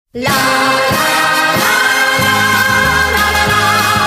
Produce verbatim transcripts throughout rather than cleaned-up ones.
La la la la la la la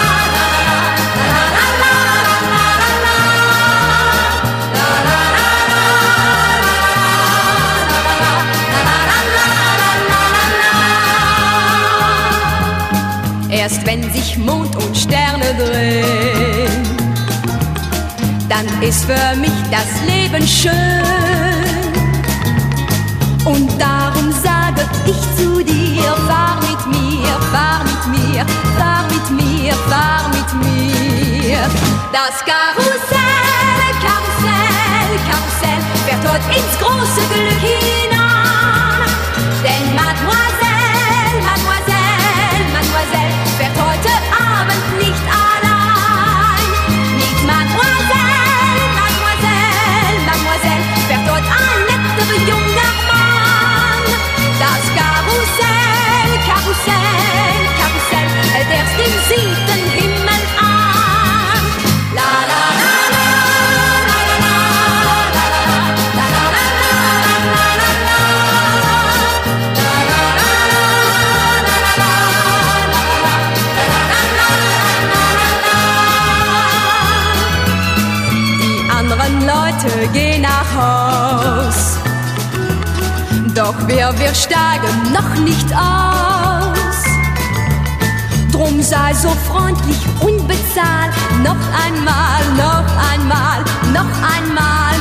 Erst wenn sich Mond und Sterne drehen, dann ist für mich das Leben schön. Und darum sage ich zu dir, fahr mit mir, fahr mit mir, fahr mit mir, fahr mit mir. Das Karussell, Karussell, Karussell fährt heute ins große Glück hinein. Denn Mademoiselle, Mademoiselle, Mademoiselle fährt heute Abend nicht allein. Mit Mademoiselle, Mademoiselle, Mademoiselle fährt heute ein netter junger Mann. Das Karussell, Karussell, Karussell hält erst im siebten Himmel an. La la la la la la la la la la Die anderen Leute gehen nach Haus, doch wir, wir steigen noch nicht aus. Drum sei so freundlich und bezahl noch einmal, noch einmal, noch einmal